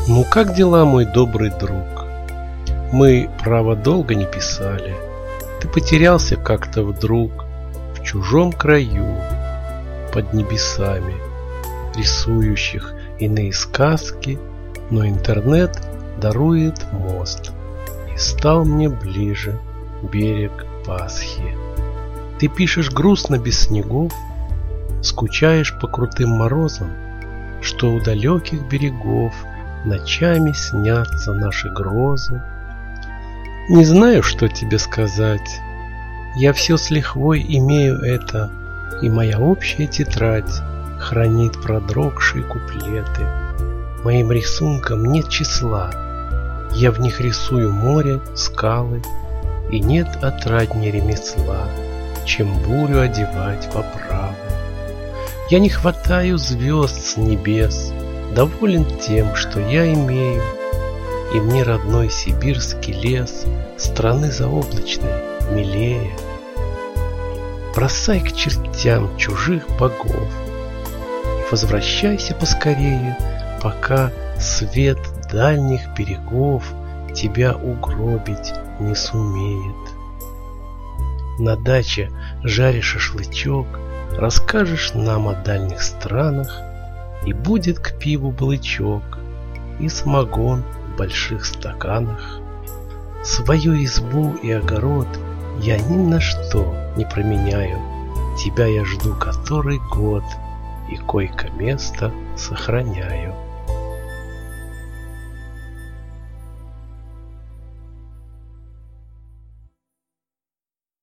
Ну как дела, мой добрый друг? Мы, право, долго не писали. Ты потерялся как-то вдруг в чужом краю, под небесами, рисующих иные сказки, но интернет дарует мост, и стал мне ближе берег Пасхи. Ты пишешь грустно без снегов, скучаешь по крутым морозам, что у далеких берегов ночами снятся наши грозы. Не знаю, что тебе сказать. Я все с лихвой имею это, и моя общая тетрадь хранит продрогшие куплеты. Моим рисункам нет числа. Я в них рисую море, скалы, и нет отраднее ремесла, чем бурю одевать в оправу. Я не хватаю звезд с небес, доволен тем, что я имею, и мне родной сибирский лес страны заоблачной милее. Бросай к чертям чужих богов и возвращайся поскорее, пока свет дальних берегов тебя угробить не сумеет. На даче, жаря шашлычок, расскажешь нам о дальних странах, и будет к пиву балычок и самогон в больших стаканах. Свою избу и огород я ни на что не променяю. Тебя я жду который год и койко-место сохраняю.